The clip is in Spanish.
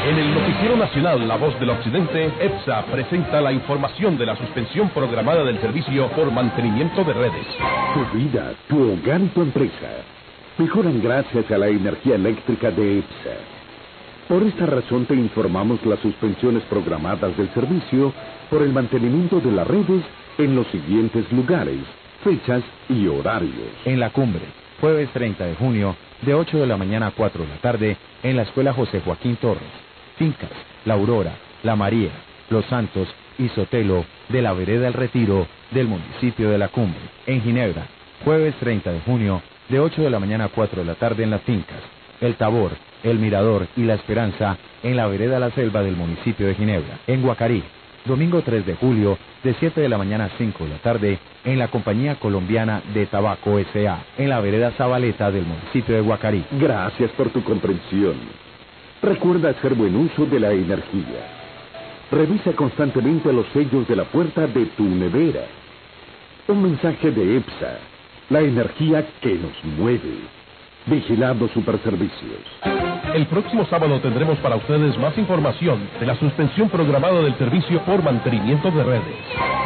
En el noticiero nacional La Voz del Occidente, EPSA presenta la información de la suspensión programada del servicio por mantenimiento de redes. Tu vida, tu hogar y tu empresa mejoran gracias a la energía eléctrica de EPSA. Por esta razón te informamos las suspensiones programadas del servicio por el mantenimiento de las redes en los siguientes lugares, fechas y horarios. En La Cumbre, jueves 30 de junio, de 8 de la mañana a 4 de la tarde, en la Escuela José Joaquín Torres. Fincas, La Aurora, La María, Los Santos y Sotelo de la Vereda El Retiro del municipio de La Cumbre. En Ginebra, jueves 30 de junio, de 8 de la mañana a 4 de la tarde en las Fincas. El Tabor, El Mirador y La Esperanza en la Vereda La Selva del municipio de Ginebra. En Guacarí, domingo 3 de julio, de 7 de la mañana a 5 de la tarde, en la Compañía Colombiana de Tabaco S.A., en la Vereda Zabaleta del municipio de Guacarí. Gracias por tu comprensión. Recuerda hacer buen uso de la energía. Revisa constantemente los sellos de la puerta de tu nevera. Un mensaje de EPSA, la energía que nos mueve. Vigilando Superservicios. El próximo sábado tendremos para ustedes más información de la suspensión programada del servicio por mantenimiento de redes.